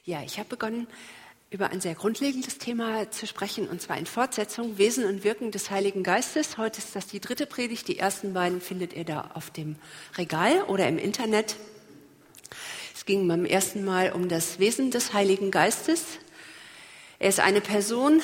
Ja, ich habe begonnen, über ein sehr grundlegendes Thema zu sprechen, und zwar in Fortsetzung, Wesen und Wirken des Heiligen Geistes. Heute ist das die 3. Predigt. Die ersten beiden findet ihr da auf dem Regal oder im Internet. Es ging beim ersten Mal um das Wesen des Heiligen Geistes. Er ist eine Person.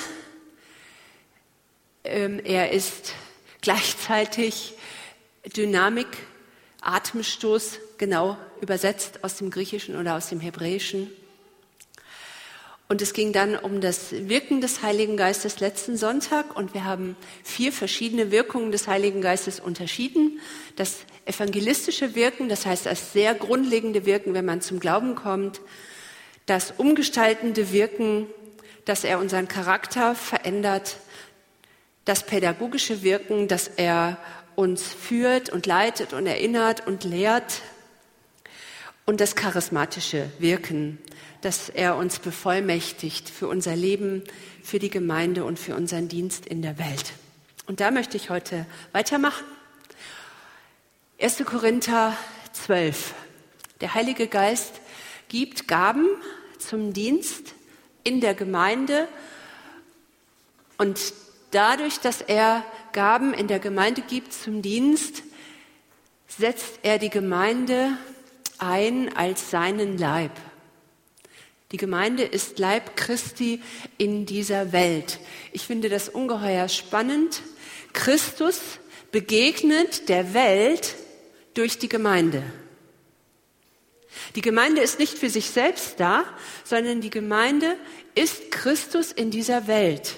Er ist gleichzeitig Dynamik, Atemstoß, genau übersetzt aus dem Griechischen oder aus dem Hebräischen. Und es ging dann um das Wirken des Heiligen Geistes letzten Sonntag, und wir haben 4 verschiedene Wirkungen des Heiligen Geistes unterschieden. Das evangelistische Wirken, das heißt das sehr grundlegende Wirken, wenn man zum Glauben kommt. Das umgestaltende Wirken, dass er unseren Charakter verändert. Das pädagogische Wirken, dass er uns führt und leitet und erinnert und lehrt. Und das charismatische Wirken, dass er uns bevollmächtigt für unser Leben, für die Gemeinde und für unseren Dienst in der Welt. Und da möchte ich heute weitermachen. 1. Korinther 12. Der Heilige Geist gibt Gaben zum Dienst in der Gemeinde, und dadurch, dass er Gaben in der Gemeinde gibt zum Dienst, setzt er die Gemeinde ein als seinen Leib. Die Gemeinde ist Leib Christi in dieser Welt. Ich finde das ungeheuer spannend. Christus begegnet der Welt durch die Gemeinde. Die Gemeinde ist nicht für sich selbst da, sondern die Gemeinde ist Christus in dieser Welt.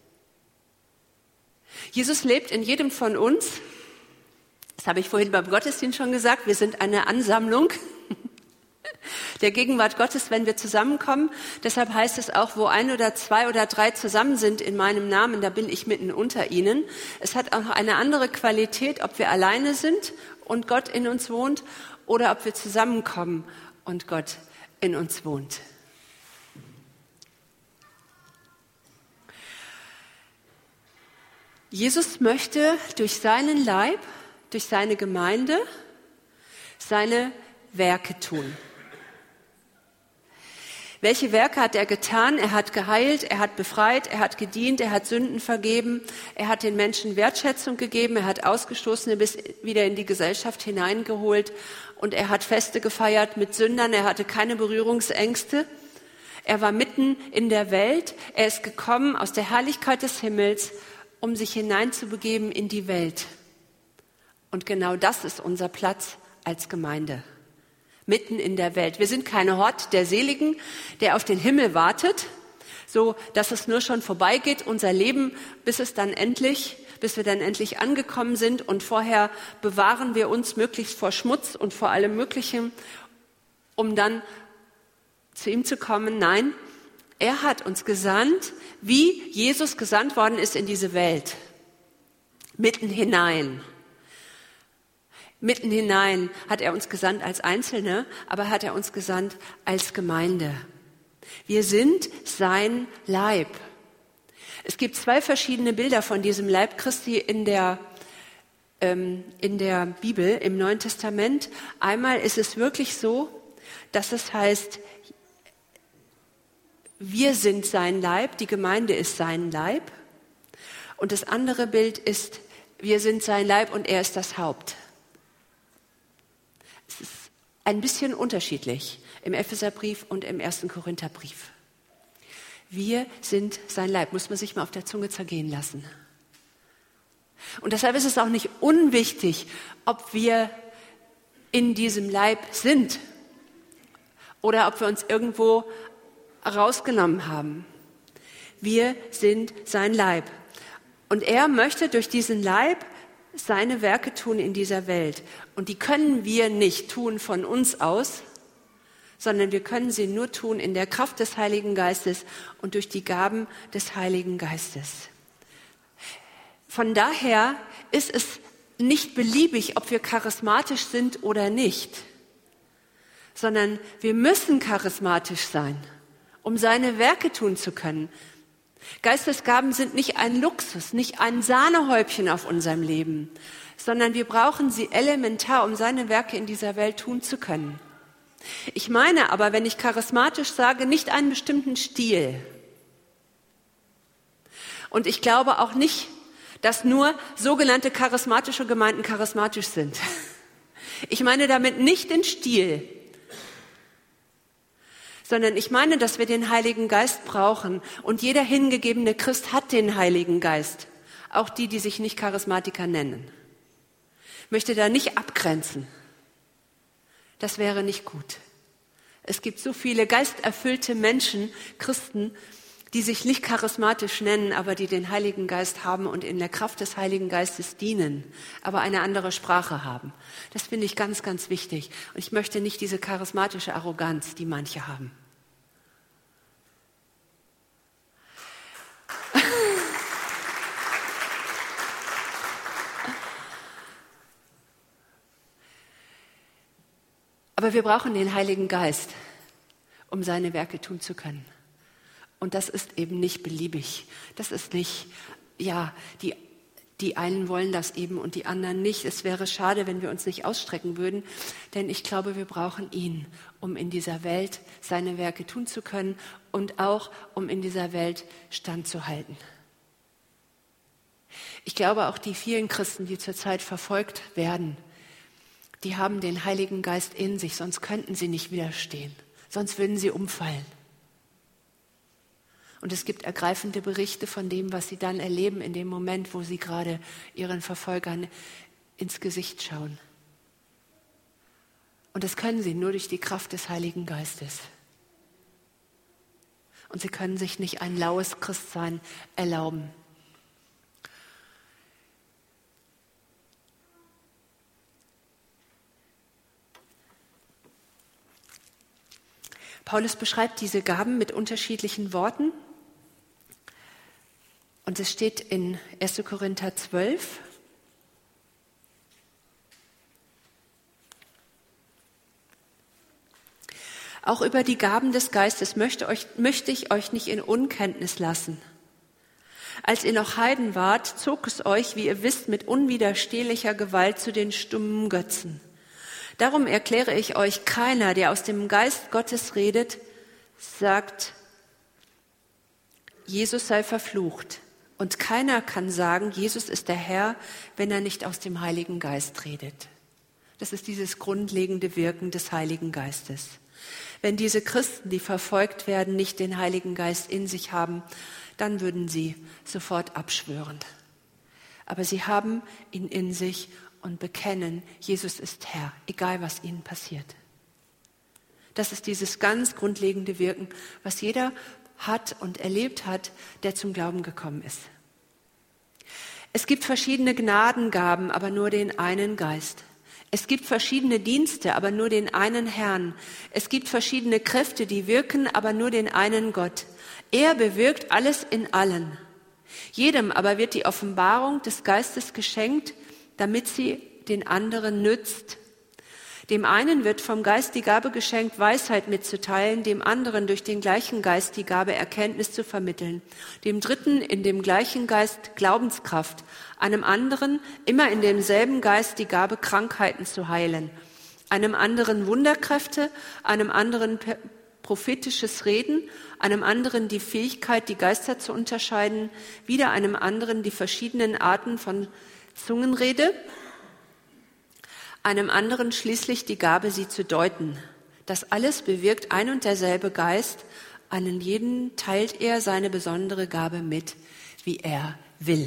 Jesus lebt in jedem von uns. Das habe ich vorhin beim Gottesdienst schon gesagt. Wir sind eine Ansammlung der Gegenwart Gottes, wenn wir zusammenkommen. Deshalb heißt es auch, wo 1 oder 2 oder 3 zusammen sind in meinem Namen, da bin ich mitten unter ihnen. Es hat auch eine andere Qualität, ob wir alleine sind und Gott in uns wohnt, oder ob wir zusammenkommen und Gott in uns wohnt. Jesus möchte durch seinen Leib, durch seine Gemeinde, seine Werke tun. Welche Werke hat er getan? Er hat geheilt, er hat befreit, er hat gedient, er hat Sünden vergeben, er hat den Menschen Wertschätzung gegeben, er hat Ausgestoßene bis wieder in die Gesellschaft hineingeholt, und er hat Feste gefeiert mit Sündern, er hatte keine Berührungsängste. Er war mitten in der Welt, er ist gekommen aus der Herrlichkeit des Himmels, um sich hineinzubegeben in die Welt. Und genau das ist unser Platz als Gemeinde. Mitten in der Welt. Wir sind keine Hort der Seligen, der auf den Himmel wartet, so dass es nur schon vorbeigeht, unser Leben, bis wir dann endlich angekommen sind, und vorher bewahren wir uns möglichst vor Schmutz und vor allem Möglichem, um dann zu ihm zu kommen. Nein, er hat uns gesandt, wie Jesus gesandt worden ist in diese Welt. Mitten hinein. Mitten hinein hat er uns gesandt als Einzelne, aber hat er uns gesandt als Gemeinde. Wir sind sein Leib. Es gibt 2 verschiedene Bilder von diesem Leib Christi in der Bibel, im Neuen Testament. Einmal ist es wirklich so, dass es heißt, wir sind sein Leib, die Gemeinde ist sein Leib. Und das andere Bild ist, wir sind sein Leib und er ist das Haupt. Es ist ein bisschen unterschiedlich im Epheserbrief und im 1. Korintherbrief. Wir sind sein Leib, muss man sich mal auf der Zunge zergehen lassen. Und deshalb ist es auch nicht unwichtig, ob wir in diesem Leib sind oder ob wir uns irgendwo rausgenommen haben. Wir sind sein Leib. Und er möchte durch diesen Leib seine Werke tun in dieser Welt. Und die können wir nicht tun von uns aus, sondern wir können sie nur tun in der Kraft des Heiligen Geistes und durch die Gaben des Heiligen Geistes. Von daher ist es nicht beliebig, ob wir charismatisch sind oder nicht, sondern wir müssen charismatisch sein, um seine Werke tun zu können. Geistesgaben sind nicht ein Luxus, nicht ein Sahnehäubchen auf unserem Leben, sondern wir brauchen sie elementar, um seine Werke in dieser Welt tun zu können. Ich meine aber, wenn ich charismatisch sage, nicht einen bestimmten Stil. Und ich glaube auch nicht, dass nur sogenannte charismatische Gemeinden charismatisch sind. Ich meine damit nicht den Stil, sondern ich meine, dass wir den Heiligen Geist brauchen. Und jeder hingegebene Christ hat den Heiligen Geist. Auch die, die sich nicht Charismatiker nennen. Ich möchte da nicht abgrenzen. Das wäre nicht gut. Es gibt so viele geisterfüllte Menschen, Christen, die sich nicht charismatisch nennen, aber die den Heiligen Geist haben und in der Kraft des Heiligen Geistes dienen, aber eine andere Sprache haben. Das finde ich ganz, ganz wichtig. Und ich möchte nicht diese charismatische Arroganz, die manche haben. Aber wir brauchen den Heiligen Geist, um seine Werke tun zu können. Und das ist eben nicht beliebig. Das ist nicht, ja, die einen wollen das eben und die anderen nicht. Es wäre schade, wenn wir uns nicht ausstrecken würden, denn ich glaube, wir brauchen ihn, um in dieser Welt seine Werke tun zu können und auch, um in dieser Welt standzuhalten. Ich glaube, auch die vielen Christen, die zurzeit verfolgt werden, die haben den Heiligen Geist in sich, sonst könnten sie nicht widerstehen, sonst würden sie umfallen. Und es gibt ergreifende Berichte von dem, was sie dann erleben in dem Moment, wo sie gerade ihren Verfolgern ins Gesicht schauen. Und das können sie nur durch die Kraft des Heiligen Geistes. Und sie können sich nicht ein laues Christsein erlauben. Paulus beschreibt diese Gaben mit unterschiedlichen Worten. Und es steht in 1. Korinther 12. Auch über die Gaben des Geistes möchte ich euch nicht in Unkenntnis lassen. Als ihr noch Heiden wart, zog es euch, wie ihr wisst, mit unwiderstehlicher Gewalt zu den stummen Götzen. Darum erkläre ich euch, keiner, der aus dem Geist Gottes redet, sagt, Jesus sei verflucht. Und keiner kann sagen, Jesus ist der Herr, wenn er nicht aus dem Heiligen Geist redet. Das ist dieses grundlegende Wirken des Heiligen Geistes. Wenn diese Christen, die verfolgt werden, nicht den Heiligen Geist in sich haben, dann würden sie sofort abschwören. Aber sie haben ihn in sich und bekennen, Jesus ist Herr, egal was ihnen passiert. Das ist dieses ganz grundlegende Wirken, was jeder hat und erlebt hat, der zum Glauben gekommen ist. Es gibt verschiedene Gnadengaben, aber nur den einen Geist. Es gibt verschiedene Dienste, aber nur den einen Herrn. Es gibt verschiedene Kräfte, die wirken, aber nur den einen Gott. Er bewirkt alles in allen. Jedem aber wird die Offenbarung des Geistes geschenkt, damit sie den anderen nützt. Dem einen wird vom Geist die Gabe geschenkt, Weisheit mitzuteilen, dem anderen durch den gleichen Geist die Gabe, Erkenntnis zu vermitteln, dem dritten in dem gleichen Geist Glaubenskraft, einem anderen immer in demselben Geist die Gabe, Krankheiten zu heilen, einem anderen Wunderkräfte, einem anderen prophetisches Reden, einem anderen die Fähigkeit, die Geister zu unterscheiden, wieder einem anderen die verschiedenen Arten von Zungenrede, einem anderen schließlich die Gabe, sie zu deuten. Das alles bewirkt ein und derselbe Geist, an jeden teilt er seine besondere Gabe mit, wie er will.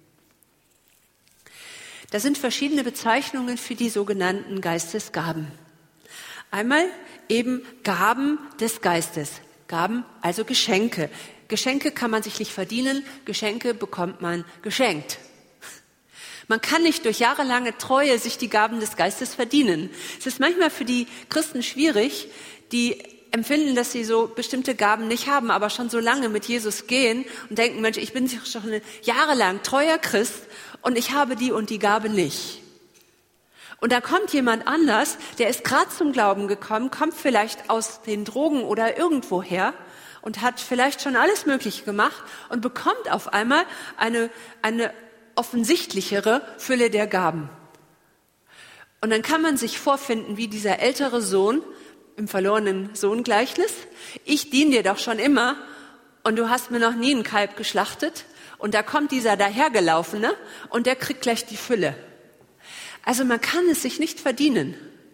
Da sind verschiedene Bezeichnungen für die sogenannten Geistesgaben. Einmal eben Gaben des Geistes. Gaben, also Geschenke. Geschenke kann man sich nicht verdienen, Geschenke bekommt man geschenkt. Man kann nicht durch jahrelange Treue sich die Gaben des Geistes verdienen. Es ist manchmal für die Christen schwierig, die empfinden, dass sie so bestimmte Gaben nicht haben, aber schon so lange mit Jesus gehen und denken, Mensch, ich bin schon jahrelang treuer Christ und ich habe die und die Gabe nicht. Und da kommt jemand anders, der ist gerade zum Glauben gekommen, kommt vielleicht aus den Drogen oder irgendwoher und hat vielleicht schon alles Mögliche gemacht und bekommt auf einmal eine offensichtlichere Fülle der Gaben. Und dann kann man sich vorfinden, wie dieser ältere Sohn, im verlorenen Sohn-Gleichnis. Ich diene dir doch schon immer und du hast mir noch nie ein Kalb geschlachtet. Und da kommt dieser dahergelaufene und der kriegt gleich die Fülle. Also man kann es sich nicht verdienen.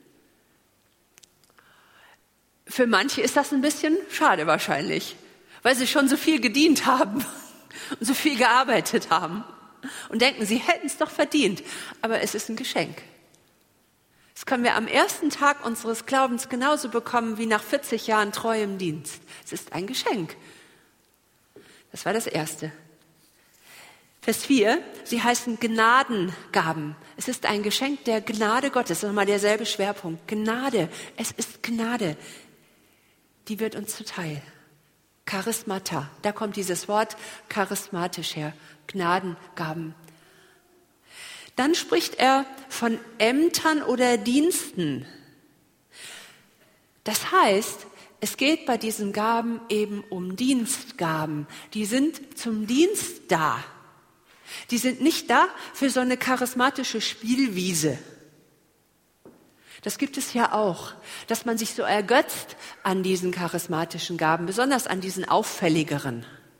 Für manche ist das ein bisschen schade wahrscheinlich, weil sie schon so viel gedient haben und so viel gearbeitet haben und denken, sie hätten es doch verdient. Aber es ist ein Geschenk. Das können wir am ersten Tag unseres Glaubens genauso bekommen wie nach 40 Jahren treuem Dienst. Es ist ein Geschenk. Das war das Erste. Vers 4, sie heißen Gnadengaben. Es ist ein Geschenk der Gnade Gottes. Das ist nochmal derselbe Schwerpunkt. Gnade, es ist Gnade. Die wird uns zuteil. Charismata, da kommt dieses Wort charismatisch her. Gnadengaben. Dann spricht er von Ämtern oder Diensten. Das heißt, es geht bei diesen Gaben eben um Dienstgaben. Die sind zum Dienst da. Die sind nicht da für so eine charismatische Spielwiese. Das gibt es ja auch, dass man sich so ergötzt an diesen charismatischen Gaben, besonders an diesen auffälligeren.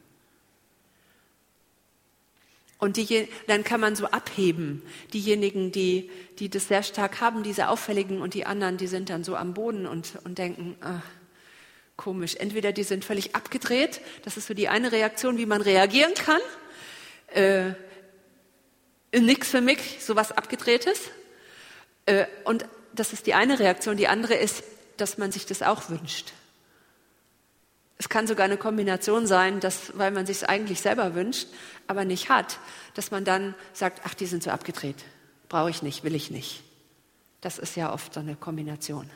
Und dann kann man so abheben. Diejenigen, die das sehr stark haben, diese auffälligen, und die anderen, die sind dann so am Boden und denken, komisch. Entweder die sind völlig abgedreht, das ist so die eine Reaktion, wie man reagieren kann. Nix für mich, sowas Abgedrehtes. Und das ist die eine Reaktion. Die andere ist, dass man sich das auch wünscht. Es kann sogar eine Kombination sein, dass, weil man sich es eigentlich selber wünscht, aber nicht hat, dass man dann sagt, ach, die sind so abgedreht. Brauche ich nicht, will ich nicht. Das ist ja oft so eine Kombination.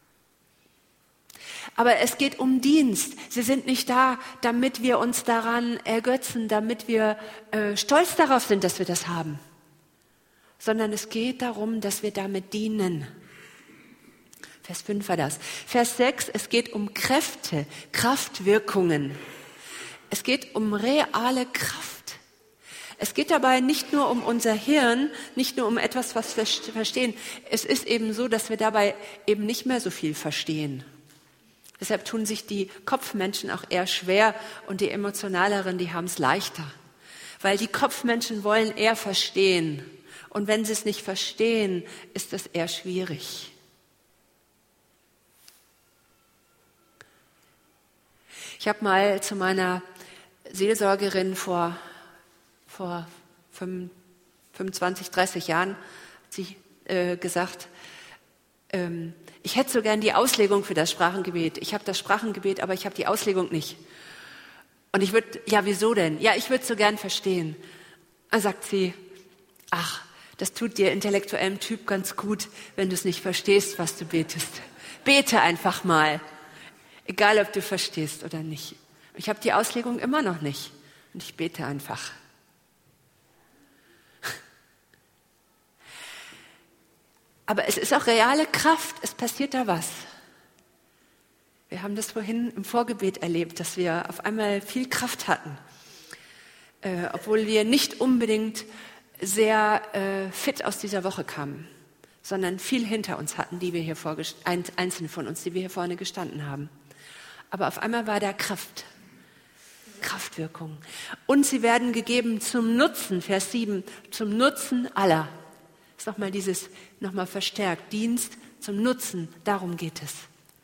Aber es geht um Dienst. Sie sind nicht da, damit wir uns daran ergötzen, damit wir stolz darauf sind, dass wir das haben. Sondern es geht darum, dass wir damit dienen. Vers 5 war das. Vers 6, es geht um Kräfte, Kraftwirkungen. Es geht um reale Kraft. Es geht dabei nicht nur um unser Hirn, nicht nur um etwas, was wir verstehen. Es ist eben so, dass wir dabei eben nicht mehr so viel verstehen. Deshalb tun sich die Kopfmenschen auch eher schwer und die emotionaleren, die haben es leichter. Weil die Kopfmenschen wollen eher verstehen. Und wenn sie es nicht verstehen, ist es eher schwierig. Ich habe mal zu meiner Seelsorgerin vor 25, 30 Jahren gesagt, ich hätte so gern die Auslegung für das Sprachengebet. Ich habe das Sprachengebet, aber ich habe die Auslegung nicht. Und ich würde, ja, wieso denn? Ja, ich würde es so gern verstehen. Dann sagt sie, ach, das tut dir intellektuellem Typ ganz gut, wenn du es nicht verstehst, was du betest. Bete einfach mal, egal ob du verstehst oder nicht. Ich habe die Auslegung immer noch nicht und ich bete einfach. Aber es ist auch reale Kraft, es passiert da was. Wir haben das vorhin im Vorgebet erlebt, dass wir auf einmal viel Kraft hatten, obwohl wir nicht unbedingt sehr fit aus dieser Woche kamen, sondern viel hinter uns hatten, die wir hier einzelne von uns, die wir hier vorne gestanden haben. Aber auf einmal war da Kraftwirkung. Und sie werden gegeben zum Nutzen, Vers 7, zum Nutzen aller. Das ist nochmal verstärkt. Dienst zum Nutzen, darum geht es.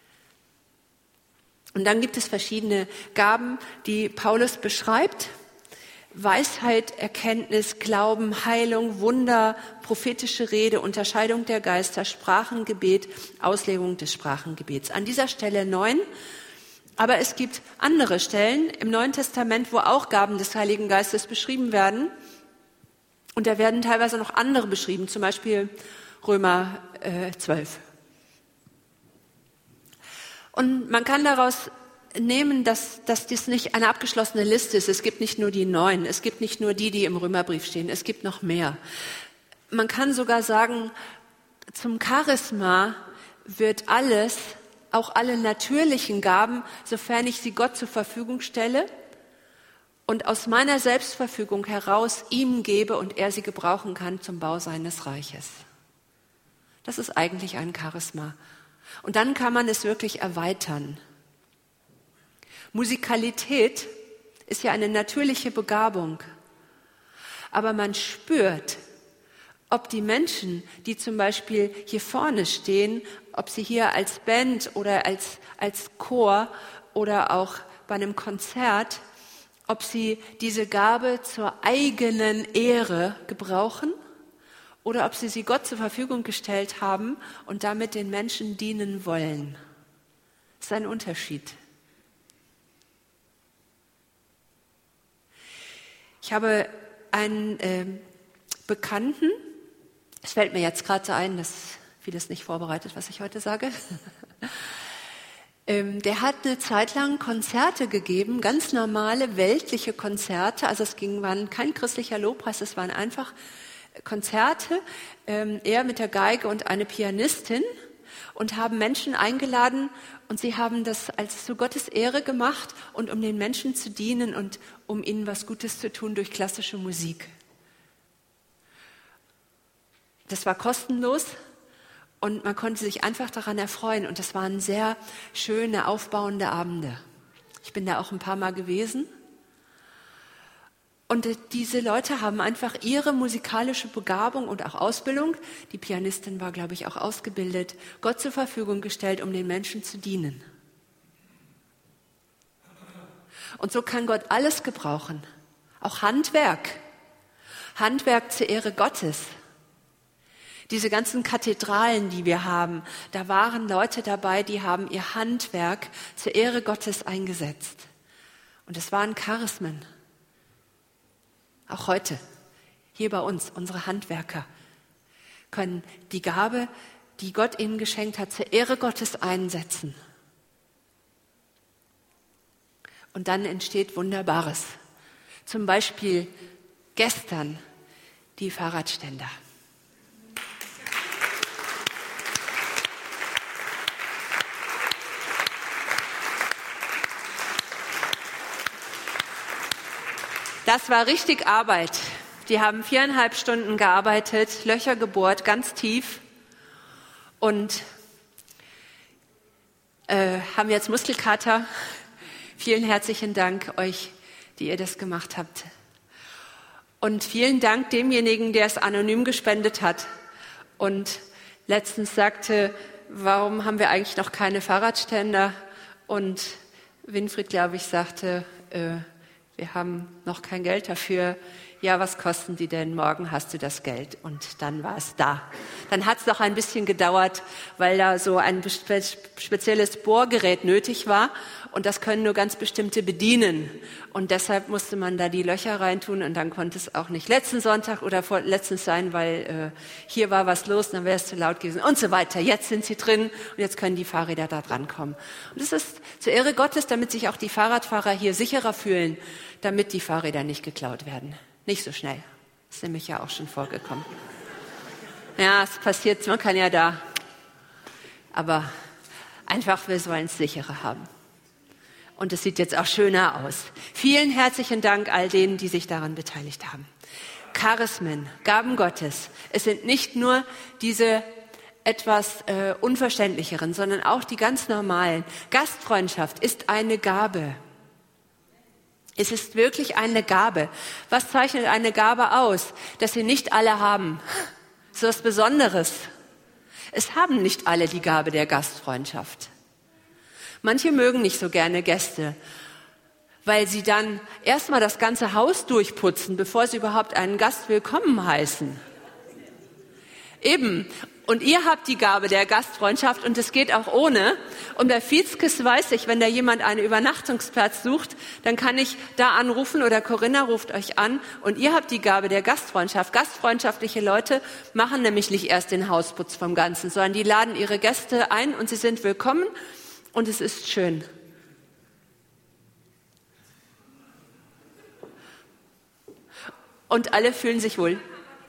Und dann gibt es verschiedene Gaben, die Paulus beschreibt. Weisheit, Erkenntnis, Glauben, Heilung, Wunder, prophetische Rede, Unterscheidung der Geister, Sprachengebet, Auslegung des Sprachengebets. An dieser Stelle 9. Aber es gibt andere Stellen im Neuen Testament, wo auch Gaben des Heiligen Geistes beschrieben werden. Und da werden teilweise noch andere beschrieben, zum Beispiel Römer 12. Und man kann daraus nehmen, dass dies nicht eine abgeschlossene Liste ist. Es gibt nicht nur die 9, es gibt nicht nur die im Römerbrief stehen, es gibt noch mehr. Man kann sogar sagen, zum Charisma wird alles, auch alle natürlichen Gaben, sofern ich sie Gott zur Verfügung stelle und aus meiner Selbstverfügung heraus ihm gebe und er sie gebrauchen kann zum Bau seines Reiches. Das ist eigentlich ein Charisma. Und dann kann man es wirklich erweitern. Musikalität ist ja eine natürliche Begabung. Aber man spürt, ob die Menschen, die zum Beispiel hier vorne stehen, ob sie hier als Band oder als Chor oder auch bei einem Konzert, ob sie diese Gabe zur eigenen Ehre gebrauchen oder ob sie Gott zur Verfügung gestellt haben und damit den Menschen dienen wollen. Das ist ein Unterschied. Ich habe einen Bekannten, es fällt mir jetzt gerade so ein, dass vieles nicht vorbereitet, was ich heute sage. Der hat eine Zeit lang Konzerte gegeben, ganz normale weltliche Konzerte. Also waren kein christlicher Lobpreis, es waren einfach Konzerte, er mit der Geige und eine Pianistin und haben Menschen eingeladen und sie haben das als zu Gottes Ehre gemacht und um den Menschen zu dienen und um ihnen was Gutes zu tun durch klassische Musik. Das war kostenlos und man konnte sich einfach daran erfreuen und das waren sehr schöne, aufbauende Abende. Ich bin da auch ein paar Mal gewesen. Und diese Leute haben einfach ihre musikalische Begabung und auch Ausbildung, die Pianistin war, glaube ich, auch ausgebildet, Gott zur Verfügung gestellt, um den Menschen zu dienen. Und so kann Gott alles gebrauchen, auch Handwerk zur Ehre Gottes. Diese ganzen Kathedralen, die wir haben, da waren Leute dabei, die haben ihr Handwerk zur Ehre Gottes eingesetzt. Und es waren Charismen. Auch heute, hier bei uns, unsere Handwerker können die Gabe, die Gott ihnen geschenkt hat, zur Ehre Gottes einsetzen. Und dann entsteht Wunderbares. Zum Beispiel gestern die Fahrradständer. Das war richtig Arbeit. Die haben 4,5 Stunden gearbeitet, Löcher gebohrt, ganz tief und haben jetzt Muskelkater. Vielen herzlichen Dank euch, die ihr das gemacht habt. Und vielen Dank demjenigen, der es anonym gespendet hat und letztens sagte, warum haben wir eigentlich noch keine Fahrradständer? Und Winfried, glaube ich, sagte, wir haben noch kein Geld dafür. Ja, was kosten die denn? Morgen hast du das Geld. Und dann war es da. Dann hat es noch ein bisschen gedauert, weil da so ein spezielles Bohrgerät nötig war. Und das können nur ganz bestimmte bedienen. Und deshalb musste man da die Löcher reintun. Und dann konnte es auch nicht letzten Sonntag oder vorletztens sein, weil hier war was los, dann wäre es zu laut gewesen und so weiter. Jetzt sind sie drin und jetzt können die Fahrräder da dran kommen. Und das ist zur Ehre Gottes, damit sich auch die Fahrradfahrer hier sicherer fühlen, damit die Fahrräder nicht geklaut werden. Nicht so schnell. Ist nämlich ja auch schon vorgekommen. Ja, es passiert, man kann ja da. Aber einfach, wir sollen es sicherer haben. Und es sieht jetzt auch schöner aus. Vielen herzlichen Dank all denen, die sich daran beteiligt haben. Charismen, Gaben Gottes. Es sind nicht nur diese etwas unverständlicheren, sondern auch die ganz normalen. Gastfreundschaft ist eine Gabe. Es ist wirklich eine Gabe. Was zeichnet eine Gabe aus? Dass sie nicht alle haben. So was Besonderes. Es haben nicht alle die Gabe der Gastfreundschaft. Manche mögen nicht so gerne Gäste, weil sie dann erstmal das ganze Haus durchputzen, bevor sie überhaupt einen Gast willkommen heißen. Eben. Und ihr habt die Gabe der Gastfreundschaft und es geht auch ohne. Und bei Vizkes weiß ich, wenn da jemand einen Übernachtungsplatz sucht, dann kann ich da anrufen oder Corinna ruft euch an und ihr habt die Gabe der Gastfreundschaft. Gastfreundschaftliche Leute machen nämlich nicht erst den Hausputz vom Ganzen, sondern die laden ihre Gäste ein und sie sind willkommen und es ist schön. Und alle fühlen sich wohl.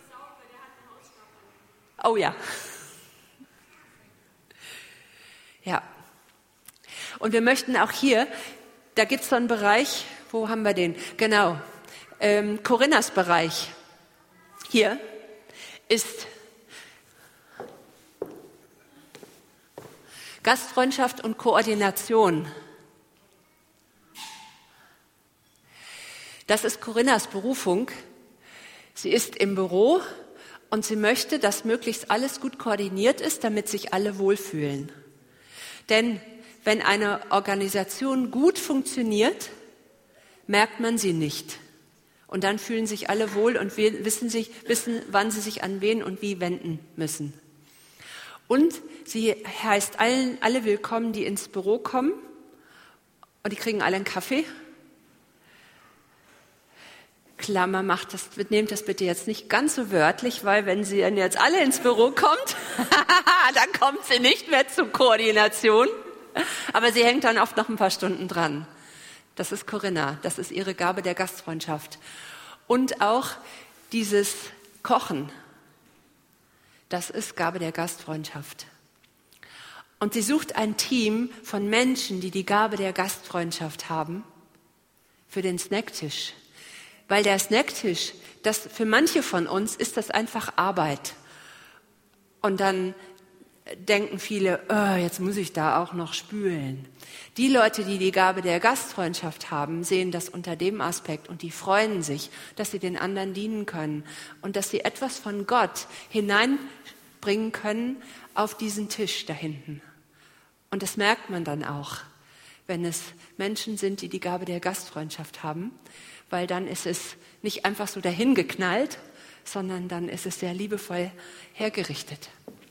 Oh ja. Ja. Und wir möchten auch hier, da gibt es so einen Bereich, wo haben wir den? Genau, Corinnas Bereich. Hier ist Gastfreundschaft und Koordination. Das ist Corinnas Berufung. Sie ist im Büro und sie möchte, dass möglichst alles gut koordiniert ist, damit sich alle wohlfühlen. Denn wenn eine Organisation gut funktioniert, merkt man sie nicht. Und dann fühlen sich alle wohl und wissen, wann sie sich an wen und wie wenden müssen. Und sie heißt alle willkommen, die ins Büro kommen. Und die kriegen alle einen Kaffee. Klammer macht das, nehmt das bitte jetzt nicht ganz so wörtlich, weil wenn sie dann jetzt alle ins Büro kommt, dann kommt sie nicht mehr zur Koordination. Aber sie hängt dann oft noch ein paar Stunden dran. Das ist Corinna, das ist ihre Gabe der Gastfreundschaft. Und auch dieses Kochen, das ist Gabe der Gastfreundschaft. Und sie sucht ein Team von Menschen, die die Gabe der Gastfreundschaft haben, für den Snacktisch. Weil der Snacktisch, das für manche von uns ist das einfach Arbeit. Und dann denken viele, jetzt muss ich da auch noch spülen. Die Leute, die die Gabe der Gastfreundschaft haben, sehen das unter dem Aspekt und die freuen sich, dass sie den anderen dienen können und dass sie etwas von Gott hineinbringen können auf diesen Tisch da hinten. Und das merkt man dann auch, wenn es Menschen sind, die die Gabe der Gastfreundschaft haben, weil dann ist es nicht einfach so dahingeknallt, sondern dann ist es sehr liebevoll hergerichtet.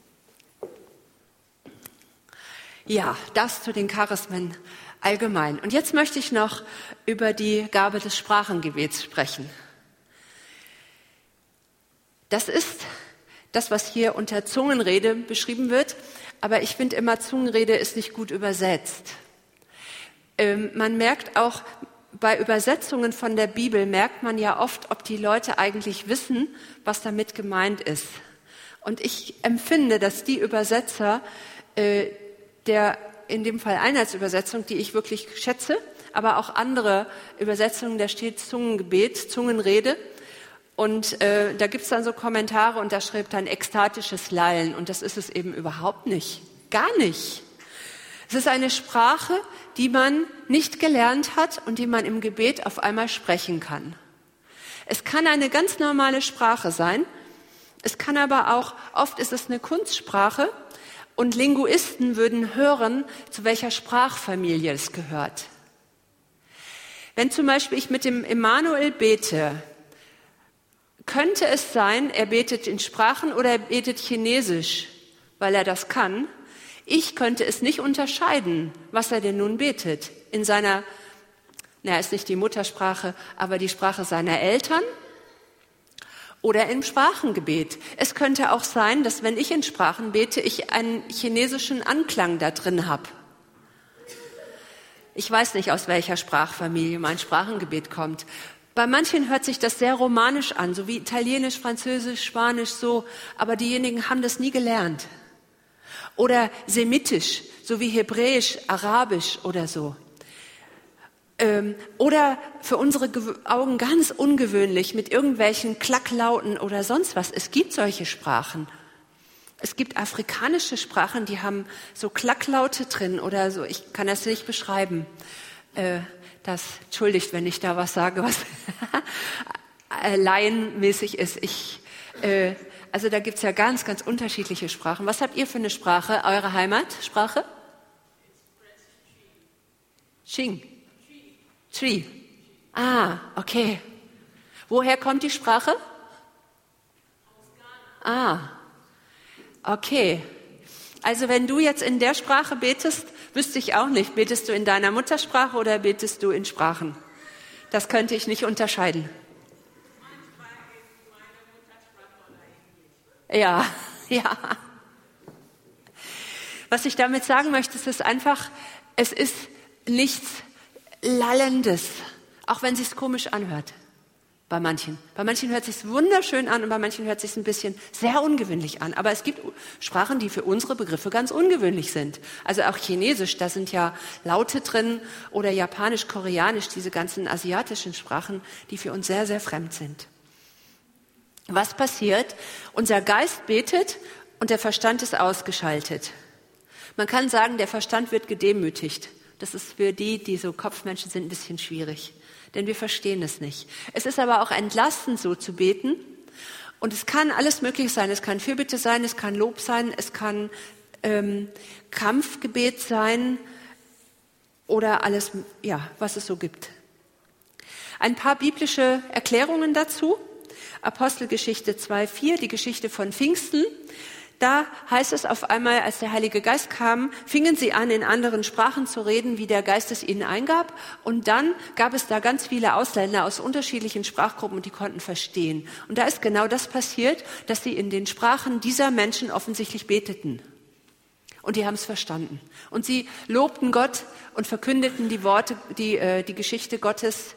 Ja, das zu den Charismen allgemein. Und jetzt möchte ich noch über die Gabe des Sprachengebets sprechen. Das ist das, was hier unter Zungenrede beschrieben wird, aber ich finde immer, Zungenrede ist nicht gut übersetzt. Man merkt auch, bei Übersetzungen von der Bibel merkt man ja oft, ob die Leute eigentlich wissen, was damit gemeint ist. Und ich empfinde, dass die Übersetzer der in dem Fall Einheitsübersetzung, die ich wirklich schätze, aber auch andere Übersetzungen, da steht Zungengebet, Zungenrede. Und da gibt es dann so Kommentare und da schreibt dann ekstatisches Lallen. Und das ist es eben überhaupt nicht. Gar nicht. Es ist eine Sprache, die man nicht gelernt hat und die man im Gebet auf einmal sprechen kann. Es kann eine ganz normale Sprache sein. Es kann aber auch, oft ist es eine Kunstsprache. Und Linguisten würden hören, zu welcher Sprachfamilie es gehört. Wenn zum Beispiel ich mit dem Emanuel bete, könnte es sein, er betet in Sprachen oder er betet Chinesisch, weil er das kann. Ich könnte es nicht unterscheiden, was er denn nun betet. In seiner, ist nicht die Muttersprache, aber die Sprache seiner Eltern. Oder im Sprachengebet. Es könnte auch sein, dass wenn ich in Sprachen bete, ich einen chinesischen Anklang da drin habe. Ich weiß nicht, aus welcher Sprachfamilie mein Sprachengebet kommt. Bei manchen hört sich das sehr romanisch an, so wie Italienisch, Französisch, Spanisch, so. Aber diejenigen haben das nie gelernt. Oder semitisch, so wie Hebräisch, Arabisch oder so. Oder für unsere Augen ganz ungewöhnlich mit irgendwelchen Klacklauten oder sonst was. Es gibt solche Sprachen. Es gibt afrikanische Sprachen, die haben so Klacklaute drin oder so. Ich kann das nicht beschreiben. Entschuldigt, wenn ich da was sage, was laienmäßig ist. Also da gibt's ja ganz, ganz unterschiedliche Sprachen. Was habt ihr für eine Sprache, eure Heimatsprache? Xing. Tree. Ah, okay. Woher kommt die Sprache? Aus Ghana. Ah, okay. Also wenn du jetzt in der Sprache betest, wüsste ich auch nicht. Betest du in deiner Muttersprache oder betest du in Sprachen? Das könnte ich nicht unterscheiden. Ja. Was ich damit sagen möchte, ist einfach, es ist nichts Lallendes, auch wenn es sich komisch anhört. Bei manchen. Bei manchen hört es sich wunderschön an und bei manchen hört es sich ein bisschen sehr ungewöhnlich an. Aber es gibt Sprachen, die für unsere Begriffe ganz ungewöhnlich sind. Also auch Chinesisch, da sind ja Laute drin oder Japanisch, Koreanisch, diese ganzen asiatischen Sprachen, die für uns sehr, sehr fremd sind. Was passiert? Unser Geist betet und der Verstand ist ausgeschaltet. Man kann sagen, der Verstand wird gedemütigt. Das ist für die so Kopfmenschen sind, ein bisschen schwierig, denn wir verstehen es nicht. Es ist aber auch entlastend, so zu beten. Und es kann alles Mögliche sein. Es kann Fürbitte sein, es kann Lob sein, es kann Kampfgebet sein oder alles, ja, was es so gibt. Ein paar biblische Erklärungen dazu. Apostelgeschichte 2,4, die Geschichte von Pfingsten. Da heißt es auf einmal, als der Heilige Geist kam, fingen sie an, in anderen Sprachen zu reden, wie der Geist es ihnen eingab. Und dann gab es da ganz viele Ausländer aus unterschiedlichen Sprachgruppen und die konnten verstehen. Und da ist genau das passiert, dass sie in den Sprachen dieser Menschen offensichtlich beteten. Und die haben es verstanden. Und sie lobten Gott und verkündeten die Worte, die Geschichte Gottes,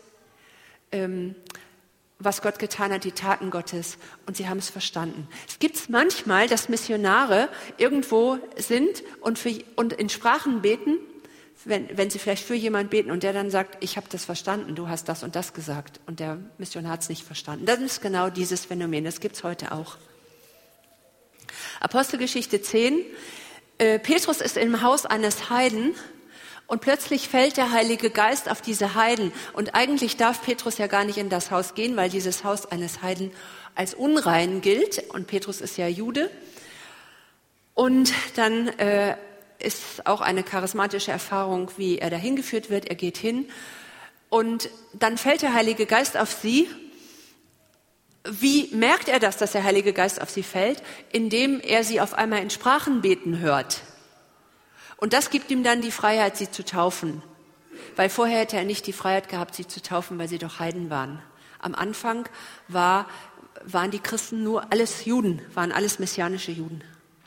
was Gott getan hat, die Taten Gottes, und sie haben es verstanden. Es gibt manchmal, dass Missionare irgendwo sind und in Sprachen beten, wenn sie vielleicht für jemanden beten und der dann sagt, ich habe das verstanden, du hast das und das gesagt und der Missionar hat es nicht verstanden. Das ist genau dieses Phänomen, das gibt es heute auch. Apostelgeschichte 10, Petrus ist im Haus eines Heiden. Und plötzlich fällt der Heilige Geist auf diese Heiden. Und eigentlich darf Petrus ja gar nicht in das Haus gehen, weil dieses Haus eines Heiden als unrein gilt. Und Petrus ist ja Jude. Und dann ist auch eine charismatische Erfahrung, wie er dahin geführt wird. Er geht hin. Und dann fällt der Heilige Geist auf sie. Wie merkt er das, dass der Heilige Geist auf sie fällt? Indem er sie auf einmal in Sprachen beten hört. Und das gibt ihm dann die Freiheit, sie zu taufen. Weil vorher hätte er nicht die Freiheit gehabt, sie zu taufen, weil sie doch Heiden waren. Am Anfang waren die Christen nur alles Juden, waren alles messianische Juden.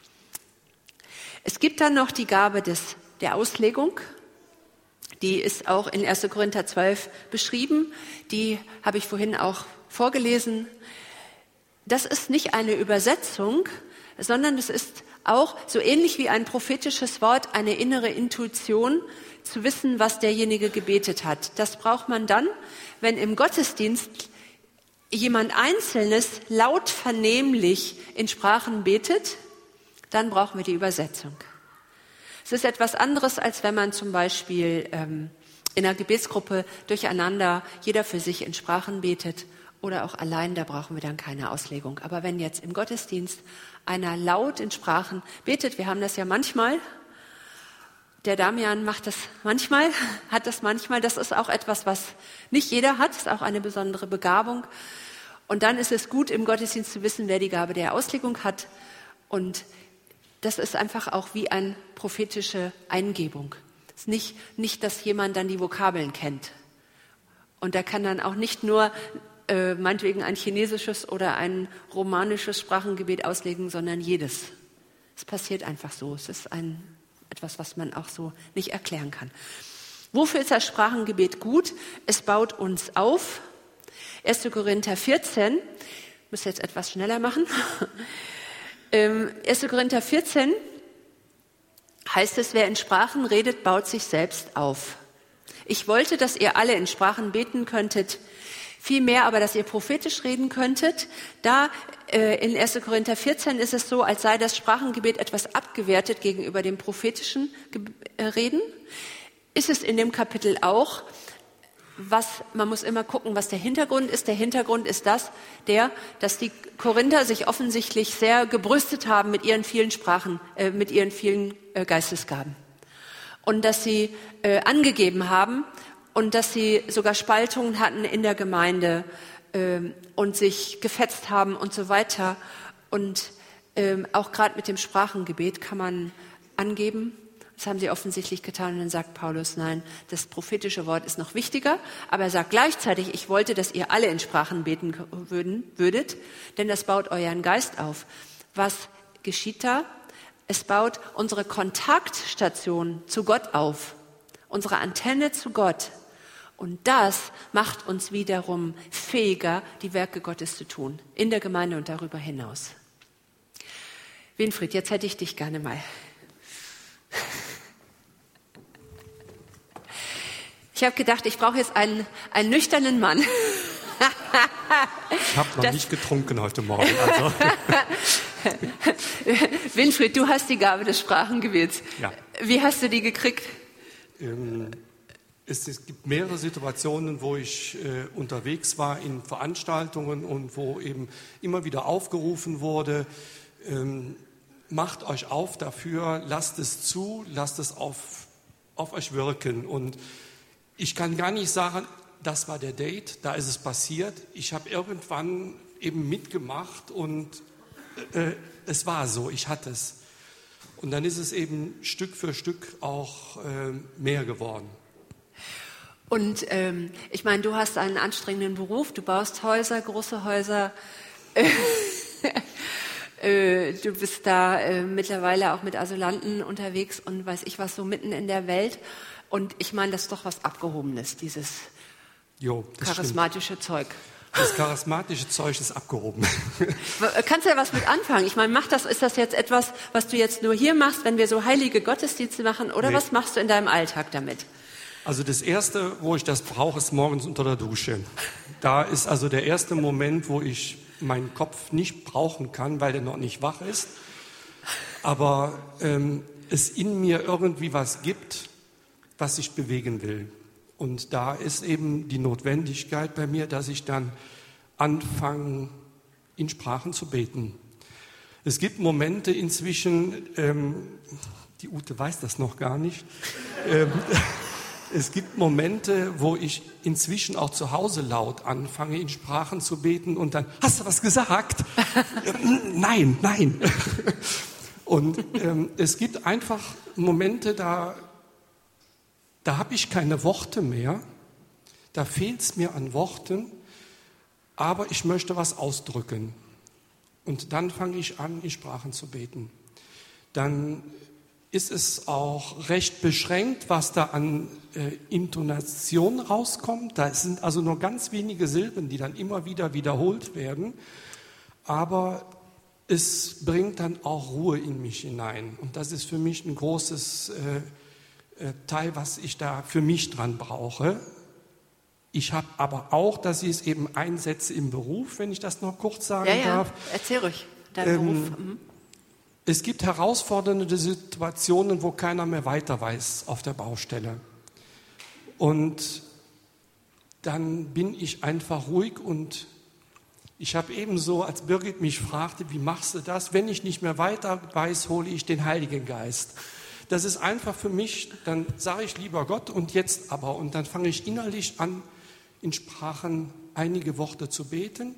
Es gibt dann noch die Gabe der Auslegung. Die ist auch in 1. Korinther 12 beschrieben. Die habe ich vorhin auch vorgelesen. Das ist nicht eine Übersetzung, sondern es ist auch so ähnlich wie ein prophetisches Wort, eine innere Intuition, zu wissen, was derjenige gebetet hat. Das braucht man dann, wenn im Gottesdienst jemand Einzelnes laut vernehmlich in Sprachen betet, dann brauchen wir die Übersetzung. Es ist etwas anderes, als wenn man zum Beispiel in einer Gebetsgruppe durcheinander jeder für sich in Sprachen betet oder auch allein, da brauchen wir dann keine Auslegung. Aber wenn jetzt im Gottesdienst einer laut in Sprachen betet, wir haben das ja manchmal, der Damian macht das manchmal, hat das manchmal, das ist auch etwas, was nicht jeder hat, ist auch eine besondere Begabung. Und dann ist es gut, im Gottesdienst zu wissen, wer die Gabe der Auslegung hat. Und das ist einfach auch wie eine prophetische Eingebung. Es ist nicht, dass jemand dann die Vokabeln kennt. Und der kann dann auch nicht nur meinetwegen ein chinesisches oder ein romanisches Sprachengebet auslegen, sondern jedes. Es passiert einfach so. Es ist etwas, was man auch so nicht erklären kann. Wofür ist das Sprachengebet gut? Es baut uns auf. 1. Korinther 14, ich muss jetzt etwas schneller machen. 1. Korinther 14 heißt es, wer in Sprachen redet, baut sich selbst auf. Ich wollte, dass ihr alle in Sprachen beten könntet, vielmehr aber, dass ihr prophetisch reden könntet. Da in 1. Korinther 14 ist es so, als sei das Sprachengebet etwas abgewertet gegenüber dem prophetischen Reden. Ist es in dem Kapitel auch. Man muss immer gucken, was der Hintergrund ist. Der Hintergrund ist dass die Korinther sich offensichtlich sehr gebrüstet haben mit ihren vielen Sprachen, mit ihren vielen Geistesgaben. Und dass sie angegeben haben, und dass sie sogar Spaltungen hatten in der Gemeinde und sich gefetzt haben und so weiter. Und auch gerade mit dem Sprachengebet kann man angeben. Das haben sie offensichtlich getan. Und dann sagt Paulus, nein, das prophetische Wort ist noch wichtiger. Aber er sagt gleichzeitig, ich wollte, dass ihr alle in Sprachen beten würdet, denn das baut euren Geist auf. Was geschieht da? Es baut unsere Kontaktstation zu Gott auf, unsere Antenne zu Gott. Und das macht uns wiederum fähiger, die Werke Gottes zu tun, in der Gemeinde und darüber hinaus. Winfried, jetzt hätte ich dich gerne mal. Ich habe gedacht, ich brauche jetzt einen nüchternen Mann. Ich habe noch nicht getrunken heute Morgen. Also. Winfried, du hast die Gabe des Sprachengebets. Ja. Wie hast du die gekriegt? Es gibt mehrere Situationen, wo ich unterwegs war in Veranstaltungen und wo eben immer wieder aufgerufen wurde, macht euch auf dafür, lasst es zu, lasst es auf euch wirken. Und ich kann gar nicht sagen, das war der Date, da ist es passiert. Ich habe irgendwann eben mitgemacht und es war so, ich hatte es. Und dann ist es eben Stück für Stück auch mehr geworden. Und ich meine, du hast einen anstrengenden Beruf, du baust Häuser, große Häuser. Du bist da mittlerweile auch mit Asylanten unterwegs und weiß ich was, so mitten in der Welt. Und ich meine, das ist doch was Abgehobenes, dieses charismatische Zeug. Das charismatische Zeug ist abgehoben. Kannst du ja was mit anfangen? Ich meine, ist das jetzt etwas, was du jetzt nur hier machst, wenn wir so heilige Gottesdienste machen? Oder was machst du in deinem Alltag damit? Also das Erste, wo ich das brauche, ist morgens unter der Dusche. Da ist also der erste Moment, wo ich meinen Kopf nicht brauchen kann, weil der noch nicht wach ist. Aber es in mir irgendwie was gibt, was ich bewegen will. Und da ist eben die Notwendigkeit bei mir, dass ich dann anfange, in Sprachen zu beten. Es gibt Momente inzwischen, die Ute weiß das noch gar nicht, es gibt Momente, wo ich inzwischen auch zu Hause laut anfange, in Sprachen zu beten und dann, hast du was gesagt? Nein. Und es gibt einfach Momente, da habe ich keine Worte mehr, da fehlt es mir an Worten, aber ich möchte was ausdrücken. Und dann fange ich an, in Sprachen zu beten. Dann ist es auch recht beschränkt, was da an Intonation rauskommt. Da sind also nur ganz wenige Silben, die dann immer wieder wiederholt werden. Aber es bringt dann auch Ruhe in mich hinein. Und das ist für mich ein großes Teil, was ich da für mich dran brauche. Ich habe aber auch, dass ich es eben einsetze im Beruf, wenn ich das noch kurz sagen darf. Erzähl ruhig, dein Beruf. Es gibt herausfordernde Situationen, wo keiner mehr weiter weiß auf der Baustelle. Und dann bin ich einfach ruhig und ich habe ebenso, als Birgit mich fragte, wie machst du das? Wenn ich nicht mehr weiter weiß, hole ich den Heiligen Geist. Das ist einfach für mich, dann sage ich lieber Gott und jetzt aber. Und dann fange ich innerlich an, in Sprachen einige Worte zu beten.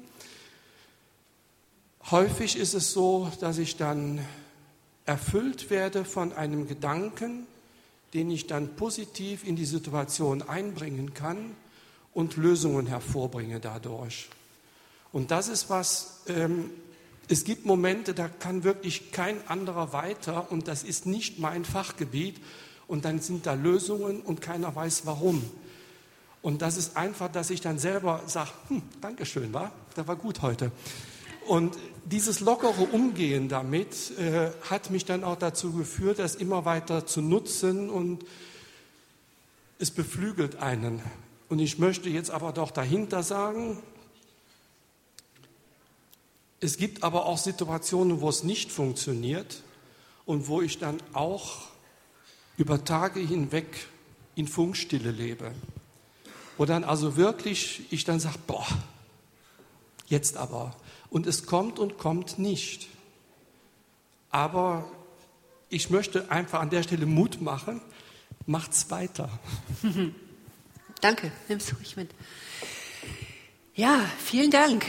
Häufig ist es so, dass ich dann erfüllt werde von einem Gedanken, den ich dann positiv in die Situation einbringen kann und Lösungen hervorbringe dadurch. Und das ist was, es gibt Momente, da kann wirklich kein anderer weiter und das ist nicht mein Fachgebiet und dann sind da Lösungen und keiner weiß warum. Und das ist einfach, dass ich dann selber sage, Dankeschön, das war gut heute. Und dieses lockere Umgehen damit hat mich dann auch dazu geführt, das immer weiter zu nutzen und es beflügelt einen. Und ich möchte jetzt aber doch dahinter sagen, es gibt aber auch Situationen, wo es nicht funktioniert und wo ich dann auch über Tage hinweg in Funkstille lebe. Wo dann also wirklich ich dann sage, jetzt aber. Und es kommt und kommt nicht. Aber ich möchte einfach an der Stelle Mut machen, macht's weiter. Danke, nimm's ruhig mit. Ja, vielen Dank.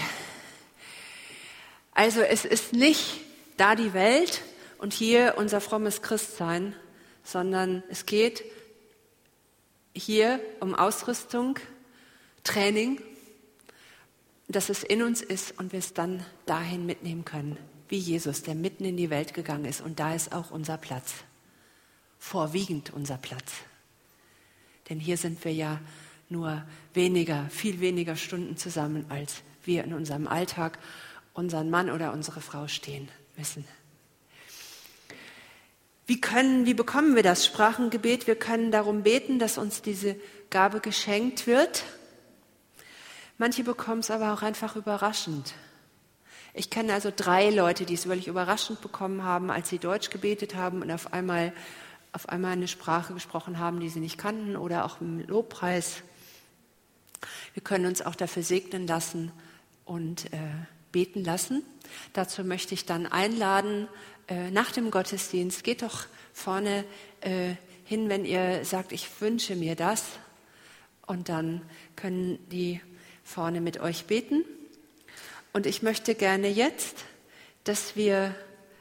Also es ist nicht da die Welt und hier unser frommes Christsein, sondern es geht hier um Ausrüstung, Training, dass es in uns ist und wir es dann dahin mitnehmen können, wie Jesus, der mitten in die Welt gegangen ist. Und da ist auch unser Platz, vorwiegend unser Platz. Denn hier sind wir ja nur viel weniger Stunden zusammen, als wir in unserem Alltag unseren Mann oder unsere Frau stehen müssen. Wie bekommen wir das Sprachengebet? Wir können darum beten, dass uns diese Gabe geschenkt wird. Manche bekommen es aber auch einfach überraschend. Ich kenne also 3 Leute, die es völlig überraschend bekommen haben, als sie Deutsch gebetet haben und auf einmal eine Sprache gesprochen haben, die sie nicht kannten, oder auch im Lobpreis. Wir können uns auch dafür segnen lassen und beten lassen. Dazu möchte ich dann einladen, nach dem Gottesdienst, geht doch vorne hin, wenn ihr sagt, ich wünsche mir das. Und dann können die vorne mit euch beten. Und ich möchte gerne jetzt, dass wir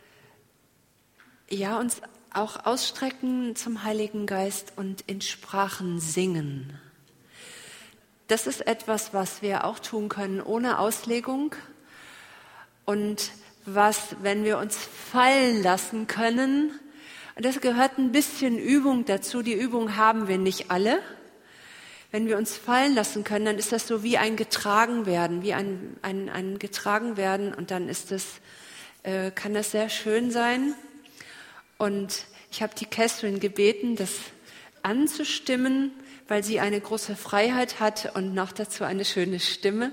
uns auch ausstrecken zum Heiligen Geist und in Sprachen singen. Das ist etwas, was wir auch tun können ohne Auslegung und was, wenn wir uns fallen lassen können, und das gehört ein bisschen Übung dazu, die Übung haben wir nicht alle. Wenn wir uns fallen lassen können, dann ist das so wie ein Getragenwerden, wie ein Getragenwerden, und dann kann das sehr schön sein. Und ich habe die Catherine gebeten, das anzustimmen, weil sie eine große Freiheit hat und noch dazu eine schöne Stimme.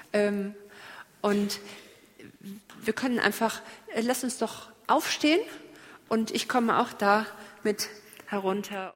Und wir können einfach, lass uns doch aufstehen, und ich komme auch da mit herunter.